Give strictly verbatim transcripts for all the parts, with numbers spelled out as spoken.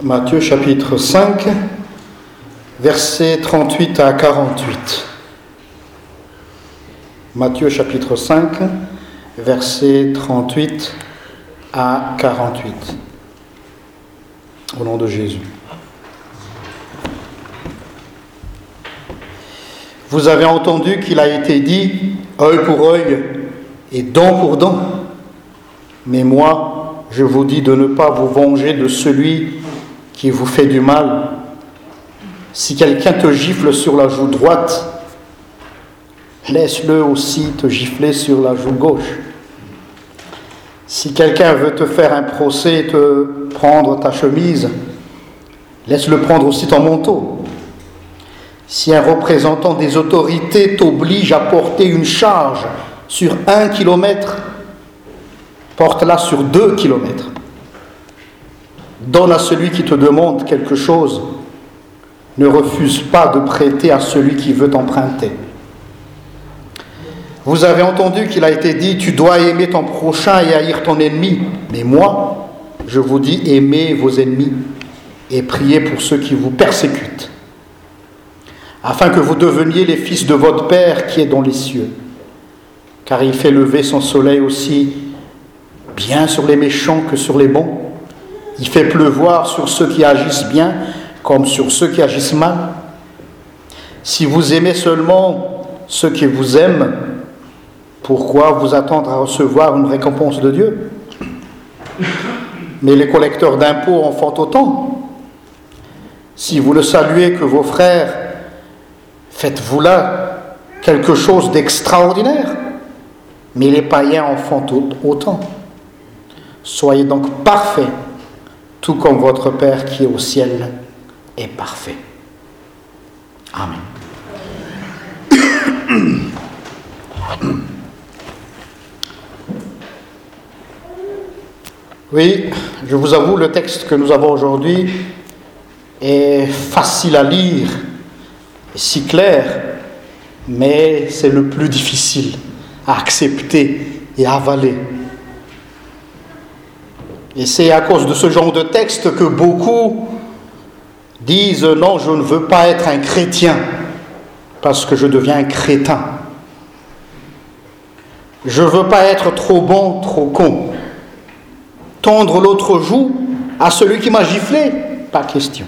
Matthieu chapitre cinq, versets trente-huit à quarante-huit. Matthieu chapitre cinq, versets trente-huit à quarante-huit. Au nom de Jésus. Vous avez entendu qu'il a été dit œil pour œil et dent pour dent. Mais moi, je vous dis de ne pas vous venger de celui qui vous fait du mal. Si quelqu'un te gifle sur la joue droite, laisse-le aussi te gifler sur la joue gauche. Si quelqu'un veut te faire un procès et te prendre ta chemise, laisse-le prendre aussi ton manteau. Si un représentant des autorités t'oblige à porter une charge sur un kilomètre, porte-la sur deux kilomètres. Donne à celui qui te demande quelque chose. Ne refuse pas de prêter à celui qui veut t'emprunter. Vous avez entendu qu'il a été dit, tu dois aimer ton prochain et haïr ton ennemi. Mais moi, je vous dis, aimez vos ennemis et priez pour ceux qui vous persécutent, afin que vous deveniez les fils de votre Père qui est dans les cieux. Car il fait lever son soleil aussi bien sur les méchants que sur les bons. Il fait pleuvoir sur ceux qui agissent bien comme sur ceux qui agissent mal. Si vous aimez seulement ceux qui vous aiment, pourquoi vous attendre à recevoir une récompense de Dieu? Mais les collecteurs d'impôts en font autant. Si vous le saluez que vos frères, faites-vous là quelque chose d'extraordinaire? Mais les païens en font autant. Soyez donc parfaits, tout comme votre Père qui est au ciel est parfait. Amen. Oui, je vous avoue, le texte que nous avons aujourd'hui est facile à lire, si clair, mais c'est le plus difficile à accepter et à avaler. Et c'est à cause de ce genre de texte que beaucoup disent « Non, je ne veux pas être un chrétien parce que je deviens un crétin. Je ne veux pas être trop bon, trop con. Tendre l'autre joue à celui qui m'a giflé, pas question.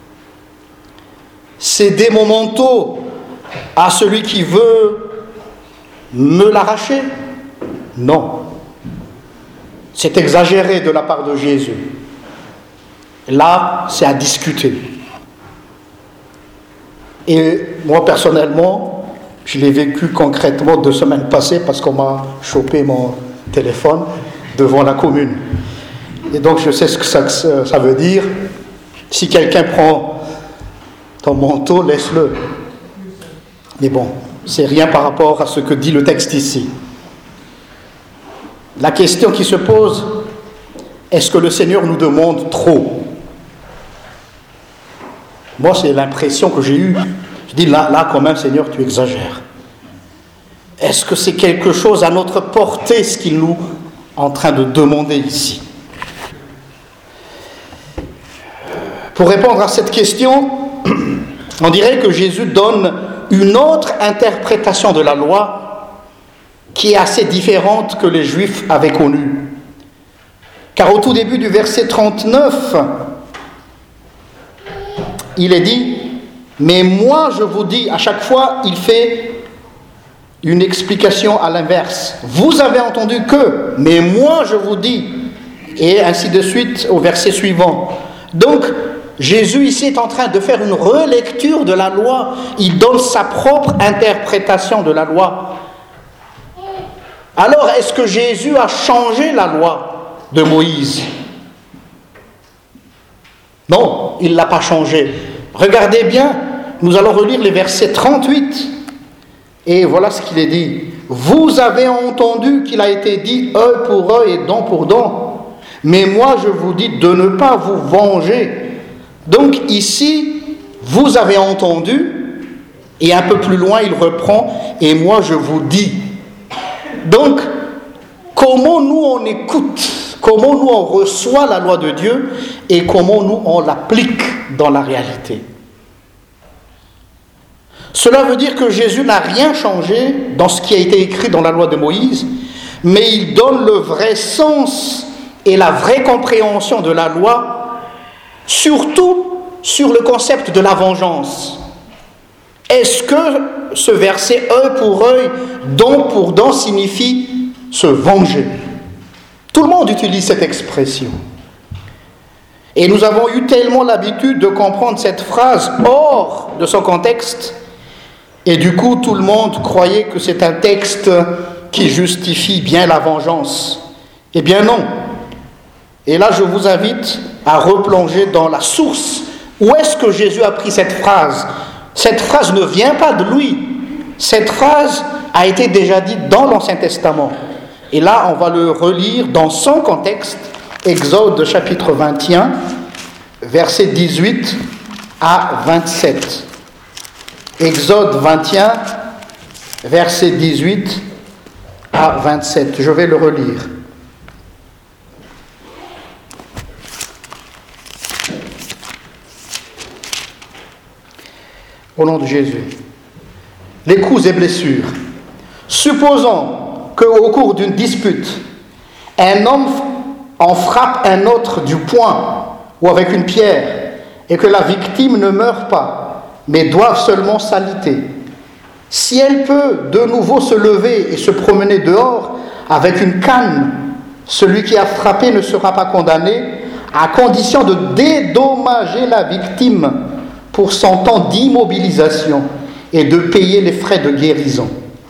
Céder mon manteau à celui qui veut me l'arracher, non. C'est exagéré de la part de Jésus. Là, c'est à discuter. Et moi, personnellement, je l'ai vécu concrètement deux semaines passées parce qu'on m'a chopé mon téléphone devant la commune. Et donc, je sais ce que ça, ça veut dire. Si quelqu'un prend ton manteau, laisse-le. Mais bon, c'est rien par rapport à ce que dit le texte ici. La question qui se pose, est-ce que le Seigneur nous demande trop? Moi, c'est l'impression que j'ai eue. Je dis, là, là, quand même, Seigneur, tu exagères. Est-ce que c'est quelque chose à notre portée, ce qu'il nous est en train de demander ici? Pour répondre à cette question, on dirait que Jésus donne une autre interprétation de la loi qui est assez différente que les Juifs avaient connue. Car au tout début du verset trente-neuf, il est dit « Mais moi je vous dis », à chaque fois il fait une explication à l'inverse. « Vous avez entendu que, mais moi je vous dis », et ainsi de suite au verset suivant. Donc, Jésus ici est en train de faire une relecture de la loi. Il donne sa propre interprétation de la loi. Alors, est-ce que Jésus a changé la loi de Moïse? Non, il ne l'a pas changée. Regardez bien, nous allons relire les versets trente-huit. Et voilà ce qu'il est dit. Vous avez entendu qu'il a été dit œil pour œil et dent pour dent. Mais moi, je vous dis de ne pas vous venger. Donc ici, vous avez entendu, et un peu plus loin, il reprend, et moi je vous dis. Donc, comment nous on écoute comment nous on reçoit la loi de Dieu et comment nous on l'applique dans la réalité. Cela veut dire que Jésus n'a rien changé dans ce qui a été écrit dans la loi de Moïse, mais il donne le vrai sens et la vraie compréhension de la loi, surtout sur le concept de la vengeance. Est-ce que ce verset œil pour œil, dent pour dent signifie se venger? Tout le monde utilise cette expression. Et nous avons eu tellement l'habitude de comprendre cette phrase hors de son contexte, et du coup tout le monde croyait que c'est un texte qui justifie bien la vengeance. Eh bien non. Et là je vous invite à replonger dans la source. Où est-ce que Jésus a pris cette phrase? Cette phrase ne vient pas de lui. Cette phrase a été déjà dite dans l'Ancien Testament. Et là, on va le relire dans son contexte, Exode chapitre vingt et un, versets dix-huit à vingt-sept. Exode vingt et un, versets dix-huit à vingt-sept. Je vais le relire. Au nom de Jésus. Les coups et blessures. Supposons qu'au cours d'une dispute, un homme en frappe un autre du poing ou avec une pierre, et que la victime ne meurt pas, mais doive seulement s'aliter. Si elle peut de nouveau se lever et se promener dehors avec une canne, celui qui a frappé ne sera pas condamné, à condition de dédommager la victime pour son temps d'immobilisation et de payer les frais de guérison.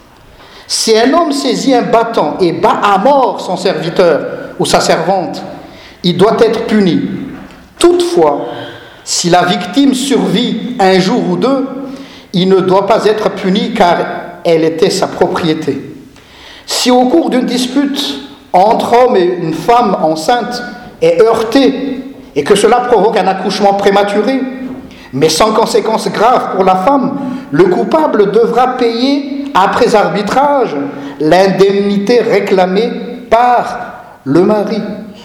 Si un homme saisit un bâton et bat à mort son serviteur ou sa servante, il doit être puni. Toutefois, si la victime survit un jour ou deux, il ne doit pas être puni car elle était sa propriété. Si au cours d'une dispute entre homme et une femme enceinte est heurtée et que cela provoque un accouchement prématuré, mais sans conséquences graves pour la femme, le coupable devra payer, après arbitrage, l'indemnité réclamée par le mari.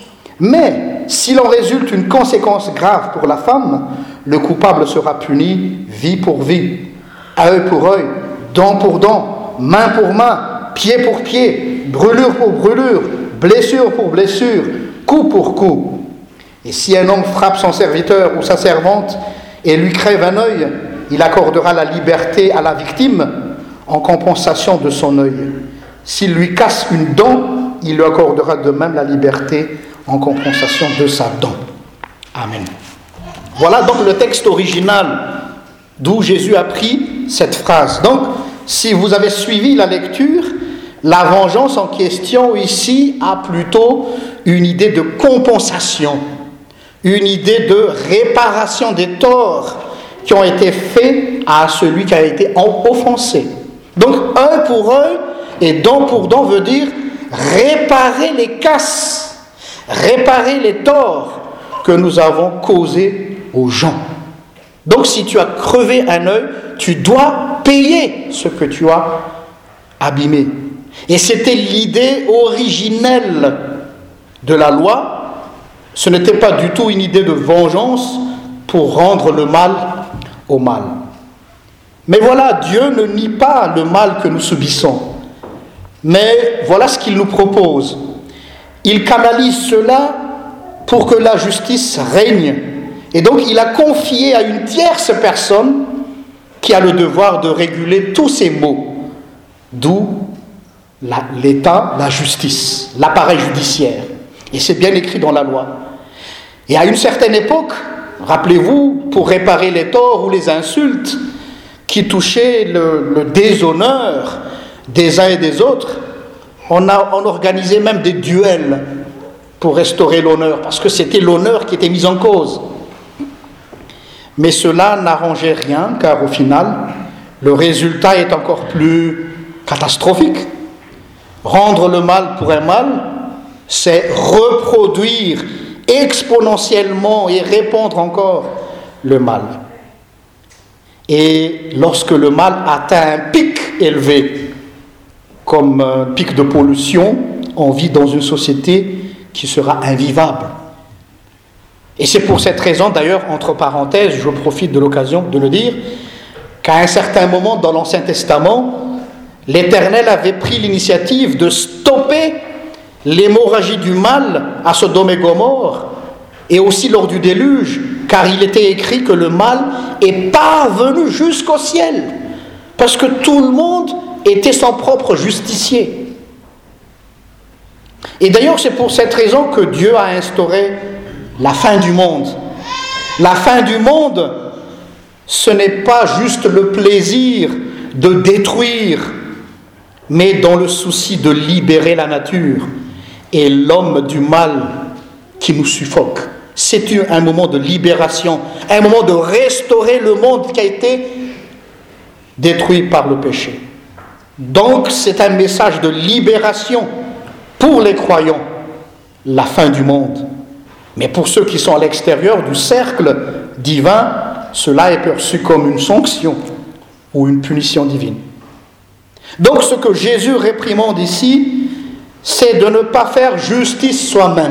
Mais s'il en résulte une conséquence grave pour la femme, le coupable sera puni vie pour vie, œil pour œil, dent pour dent, main pour main, pied pour pied, brûlure pour brûlure, blessure pour blessure, coup pour coup. Et si un homme frappe son serviteur ou sa servante et lui crève un œil, il accordera la liberté à la victime en compensation de son œil. S'il lui casse une dent, il lui accordera de même la liberté en compensation de sa dent. Amen. Voilà donc le texte original d'où Jésus a pris cette phrase. Donc, si vous avez suivi la lecture, la vengeance en question ici a plutôt une idée de compensation, une idée de réparation des torts qui ont été faits à celui qui a été offensé. Donc, œil pour œil et dent pour dent veut dire réparer les casses, réparer les torts que nous avons causés aux gens. Donc, si tu as crevé un œil, tu dois payer ce que tu as abîmé. Et c'était l'idée originelle de la loi. Ce n'était pas du tout une idée de vengeance pour rendre le mal au mal. Mais voilà, Dieu ne nie pas le mal que nous subissons. Mais voilà ce qu'il nous propose. Il canalise cela pour que la justice règne. Et donc il a confié à une tierce personne qui a le devoir de réguler tous ces maux. D'où la, l'État, la justice, l'appareil judiciaire. Et c'est bien écrit dans la loi. Et à une certaine époque, rappelez-vous, pour réparer les torts ou les insultes qui touchaient le, le déshonneur des uns et des autres, on, a, on organisait même des duels pour restaurer l'honneur, parce que c'était l'honneur qui était mis en cause. Mais cela n'arrangeait rien, car au final, le résultat est encore plus catastrophique. Rendre le mal pour un mal, c'est reproduire exponentiellement et répandre encore le mal. Et lorsque le mal atteint un pic élevé, comme un pic de pollution, on vit dans une société qui sera invivable. Et c'est pour cette raison, d'ailleurs, entre parenthèses, je profite de l'occasion de le dire, qu'à un certain moment dans l'Ancien Testament, l'Éternel avait pris l'initiative de stopper l'hémorragie du mal à Sodome et Gomorrhe, et aussi lors du déluge, car il était écrit que le mal est parvenu jusqu'au ciel, parce que tout le monde était son propre justicier. Et d'ailleurs, c'est pour cette raison que Dieu a instauré la fin du monde. La fin du monde, ce n'est pas juste le plaisir de détruire, mais dans le souci de libérer la nature et l'homme du mal qui nous suffoque. C'est un moment de libération, un moment de restaurer le monde qui a été détruit par le péché. Donc c'est un message de libération pour les croyants, la fin du monde. Mais pour ceux qui sont à l'extérieur du cercle divin, cela est perçu comme une sanction ou une punition divine. Donc ce que Jésus réprimande ici, c'est de ne pas faire justice soi-même.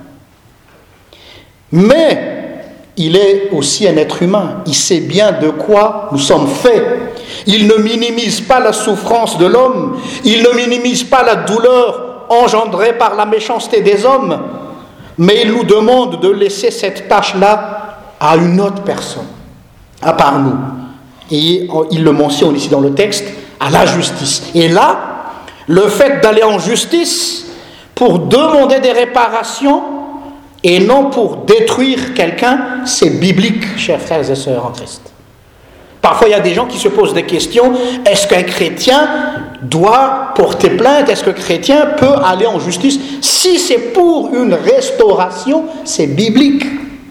Mais il est aussi un être humain. Il sait bien de quoi nous sommes faits. Il ne minimise pas la souffrance de l'homme. Il ne minimise pas la douleur engendrée par la méchanceté des hommes. Mais il nous demande de laisser cette tâche-là à une autre personne, à part nous. Et il le mentionne ici dans le texte, à la justice. Et là, le fait d'aller en justice pour demander des réparations et non pour détruire quelqu'un, c'est biblique, chers frères et sœurs en Christ. Parfois, il y a des gens qui se posent des questions. Est-ce qu'un chrétien doit porter plainte? Est-ce qu'un chrétien peut aller en justice? Si c'est pour une restauration, c'est biblique.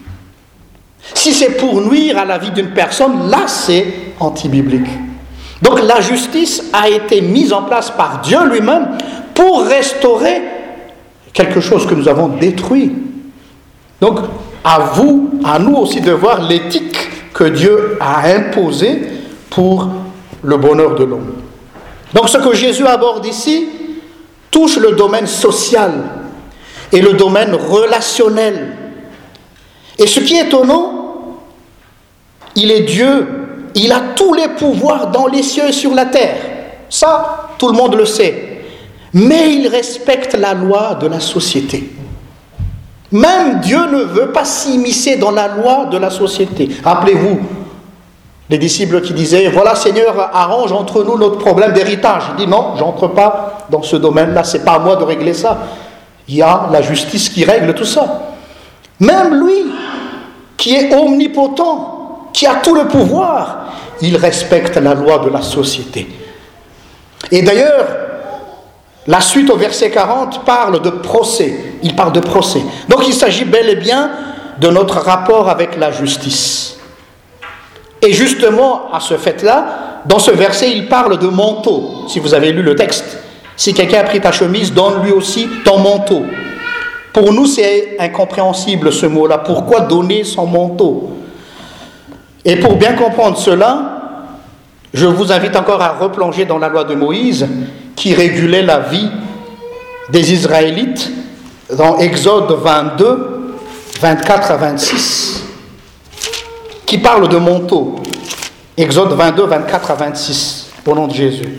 Si c'est pour nuire à la vie d'une personne, là, c'est anti-biblique. Donc, la justice a été mise en place par Dieu lui-même pour restaurer quelque chose que nous avons détruit. Donc, à vous, à nous aussi de voir l'éthique que Dieu a imposée pour le bonheur de l'homme. Donc, ce que Jésus aborde ici touche le domaine social et le domaine relationnel. Et ce qui est étonnant, il est Dieu, il a tous les pouvoirs dans les cieux et sur la terre. Ça, tout le monde le sait. Mais il respecte la loi de la société. Même Dieu ne veut pas s'immiscer dans la loi de la société. Rappelez-vous, les disciples qui disaient, voilà Seigneur, arrange entre nous notre problème d'héritage. Il dit, non, j'entre pas dans ce domaine-là, c'est pas à moi de régler ça. Il y a la justice qui règle tout ça. Même lui, qui est omnipotent, qui a tout le pouvoir, il respecte la loi de la société. Et d'ailleurs, la suite au verset quarante parle de procès. Il parle de procès. Donc il s'agit bel et bien de notre rapport avec la justice. Et justement, à ce fait-là, dans ce verset, il parle de manteau. Si vous avez lu le texte, si quelqu'un a pris ta chemise, donne-lui aussi ton manteau. Pour nous, c'est incompréhensible ce mot-là. Pourquoi donner son manteau? Et pour bien comprendre cela, je vous invite encore à replonger dans la loi de Moïse qui régulait la vie des Israélites dans Exode vingt-deux, vingt-quatre à vingt-six, qui parle de manteau. Exode vingt-deux, vingt-quatre à vingt-six, au nom de Jésus.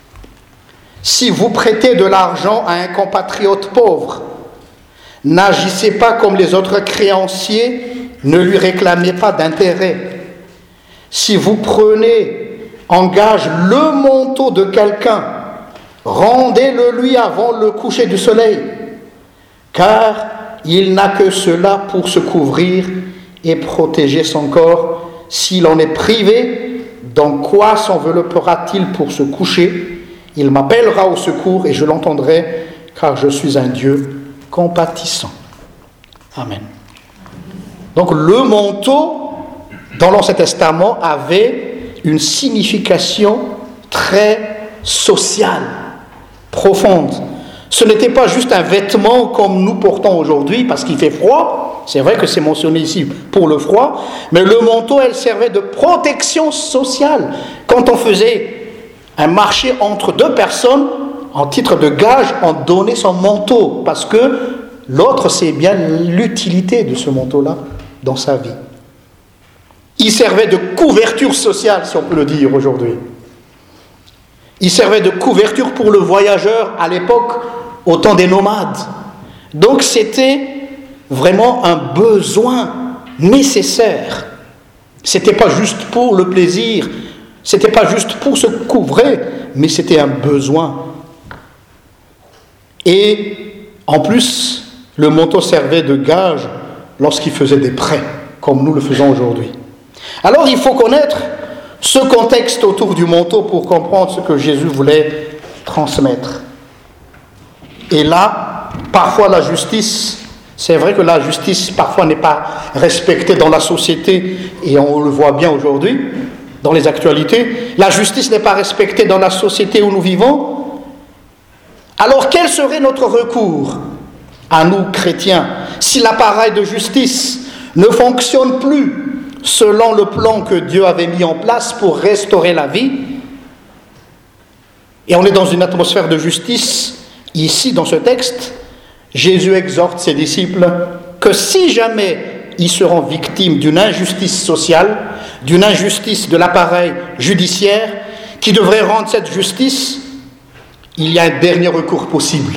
Si vous prêtez de l'argent à un compatriote pauvre, n'agissez pas comme les autres créanciers, ne lui réclamez pas d'intérêt. Si vous prenez en gage le manteau de quelqu'un, rendez-le lui avant le coucher du soleil, car il n'a que cela pour se couvrir et protéger son corps. S'il en est privé, dans quoi s'enveloppera-t-il pour se coucher? Il m'appellera au secours et je l'entendrai, car je suis un Dieu compatissant. Amen. Donc le manteau, dans l'Ancien Testament, avait une signification très sociale, profonde. Ce n'était pas juste un vêtement comme nous portons aujourd'hui parce qu'il fait froid. C'est vrai que c'est mentionné ici pour le froid, mais le manteau, elle servait de protection sociale. Quand on faisait un marché entre deux personnes, en titre de gage, on donnait son manteau parce que L'autre sait bien l'utilité de ce manteau-là dans sa vie. Il servait de couverture sociale, si on peut le dire aujourd'hui. Il servait de couverture pour le voyageur à l'époque, au temps des nomades. Donc c'était vraiment un besoin nécessaire. C'était pas juste pour le plaisir, c'était pas juste pour se couvrir, mais c'était un besoin. Et en plus, le manteau servait de gage lorsqu'il faisait des prêts, comme nous le faisons aujourd'hui. Alors il faut connaître ce contexte autour du manteau pour comprendre ce que Jésus voulait transmettre. Et là, parfois la justice, c'est vrai que la justice parfois n'est pas respectée dans la société, et on le voit bien aujourd'hui, dans les actualités. La justice n'est pas respectée dans la société où nous vivons. Alors quel serait notre recours à nous, chrétiens, si l'appareil de justice ne fonctionne plus selon le plan que Dieu avait mis en place pour restaurer la vie? Et on est dans une atmosphère de justice. Ici, dans ce texte, Jésus exhorte ses disciples que si jamais ils seront victimes d'une injustice sociale, d'une injustice de l'appareil judiciaire, qui devrait rendre cette justice, il y a un dernier recours possible.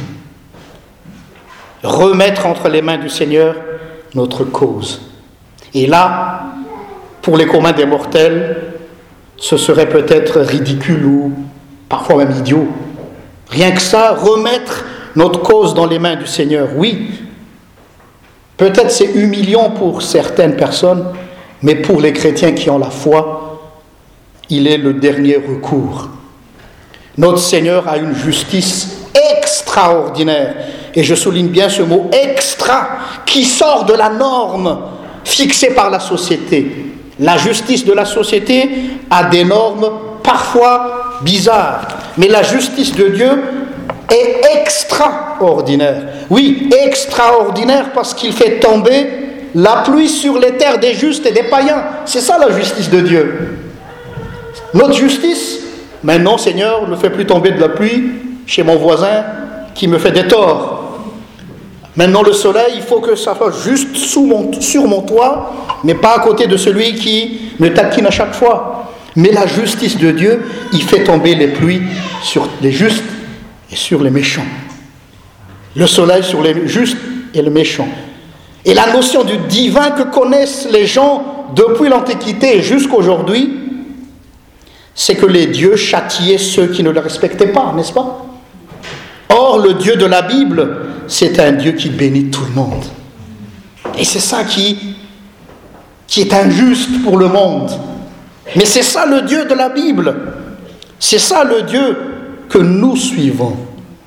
Remettre entre les mains du Seigneur notre cause. Et là, pour les communs des mortels, ce serait peut-être ridicule ou parfois même idiot. Rien que ça, remettre notre cause dans les mains du Seigneur, oui. Peut-être c'est humiliant pour certaines personnes, mais pour les chrétiens qui ont la foi, il est le dernier recours. Notre Seigneur a une justice extraordinaire, et je souligne bien ce mot extra, qui sort de la norme fixée par la société. La justice de la société a des normes parfois bizarres, mais la justice de Dieu est extraordinaire. Oui, extraordinaire parce qu'il fait tomber la pluie sur les terres des justes et des païens. C'est ça la justice de Dieu. Notre justice, maintenant Seigneur, ne fais plus tomber de la pluie chez mon voisin qui me fait des torts. Maintenant le soleil, il faut que ça soit juste sous mon, sur mon toit, mais pas à côté de celui qui me taquine à chaque fois. Mais la justice de Dieu, il fait tomber les pluies sur les justes et sur les méchants. Le soleil sur les justes et les méchants. Et la notion du divin que connaissent les gens depuis l'Antiquité jusqu'à aujourd'hui, c'est que les dieux châtiaient ceux qui ne le respectaient pas, n'est-ce pas? Or, le Dieu de la Bible, c'est un Dieu qui bénit tout le monde. Et c'est ça qui, qui est injuste pour le monde. Mais c'est ça le Dieu de la Bible. C'est ça le Dieu que nous suivons.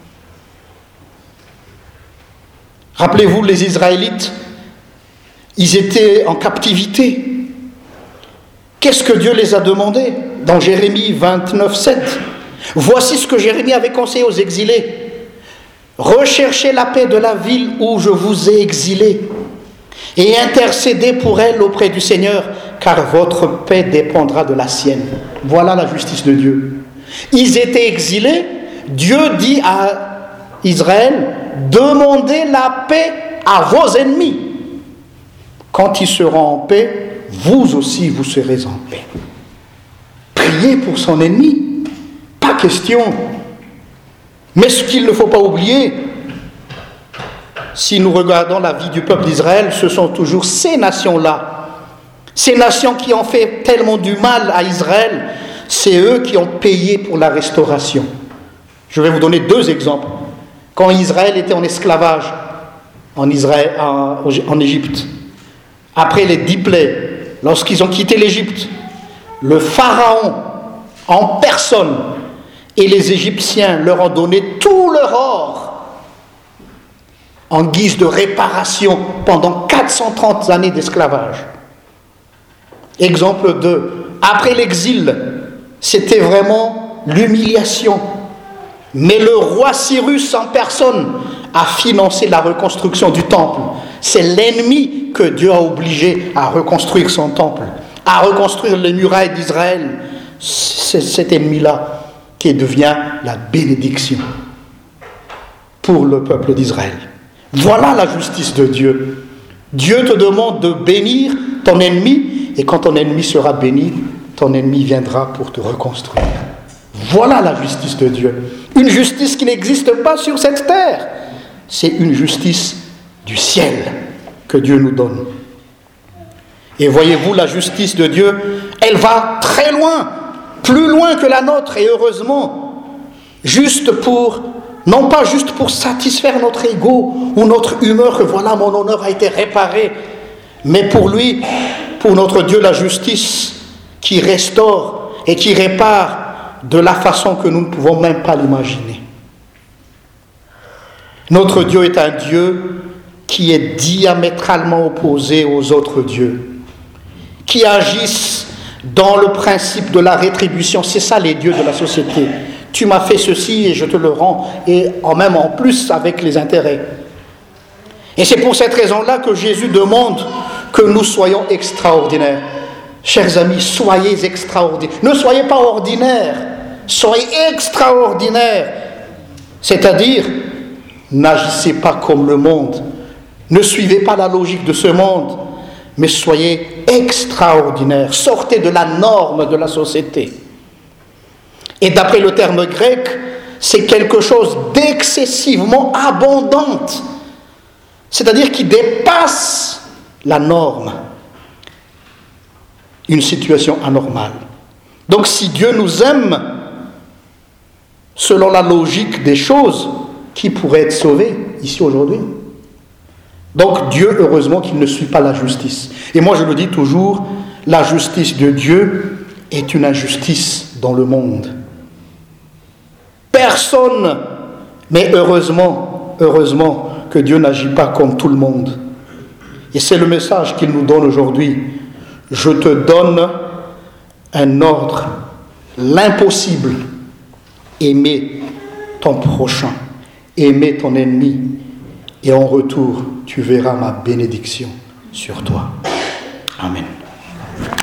Rappelez-vous, les Israélites, ils étaient en captivité. Qu'est-ce que Dieu les a demandé? Dans Jérémie vingt-neuf, sept. Voici ce que Jérémie avait conseillé aux exilés. Recherchez la paix de la ville où je vous ai exilés et intercédez pour elle auprès du Seigneur, car votre paix dépendra de la sienne. Voilà la justice de Dieu. Ils étaient exilés. Dieu dit à Israël, demandez la paix à vos ennemis. Quand ils seront en paix, vous aussi vous serez en paix. Priez pour son ennemi, pas question. Mais ce qu'il ne faut pas oublier, si nous regardons la vie du peuple d'Israël, ce sont toujours ces nations-là. Ces nations qui ont fait tellement du mal à Israël, c'est eux qui ont payé pour la restauration. Je vais vous donner deux exemples. Quand Israël était en esclavage en, Israël, en, en Égypte, après les dix plaies, lorsqu'ils ont quitté l'Égypte, le Pharaon en personne et les Égyptiens leur ont donné tout leur or en guise de réparation pendant quatre cent trente années d'esclavage. Exemple deux. Après l'exil, c'était vraiment l'humiliation. Mais le roi Cyrus en personne a financé la reconstruction du temple. C'est l'ennemi que Dieu a obligé à reconstruire son temple, à reconstruire les murailles d'Israël. C'est cet ennemi-là qui devient la bénédiction pour le peuple d'Israël. Voilà la justice de Dieu. Dieu te demande de bénir ton ennemi, et quand ton ennemi sera béni, ton ennemi viendra pour te reconstruire. Voilà la justice de Dieu. Une justice qui n'existe pas sur cette terre. C'est une justice du ciel que Dieu nous donne. Et voyez-vous, la justice de Dieu, elle va très loin, plus loin que la nôtre, et heureusement, juste pour, non pas juste pour satisfaire notre ego ou notre humeur, que voilà, mon honneur a été réparé, mais pour lui, pour notre Dieu, la justice qui restaure et qui répare de la façon que nous ne pouvons même pas l'imaginer. Notre Dieu est un Dieu qui est diamétralement opposé aux autres dieux, qui agissent dans le principe de la rétribution. C'est ça les dieux de la société. Tu m'as fait ceci et je te le rends, et en même en plus avec les intérêts. Et c'est pour cette raison-là que Jésus demande que nous soyons extraordinaires. Chers amis, soyez extraordinaires. Ne soyez pas ordinaires, soyez extraordinaires. C'est-à-dire, n'agissez pas comme le monde. Ne suivez pas la logique de ce monde, mais soyez extraordinaires. Sortez de la norme de la société. Et d'après le terme grec, c'est quelque chose d'excessivement abondante. C'est-à-dire qui dépasse la norme. Une situation anormale. Donc si Dieu nous aime, selon la logique des choses, qui pourrait être sauvé ici aujourd'hui? Donc Dieu, heureusement qu'il ne suit pas la justice. Et moi je le dis toujours, la justice de Dieu est une injustice dans le monde. Personne, mais heureusement, heureusement que Dieu n'agit pas comme tout le monde. Et c'est le message qu'il nous donne aujourd'hui. Je te donne un ordre, l'impossible. Aimer ton prochain, aimer ton ennemi, et en retour, tu verras ma bénédiction sur toi. Amen.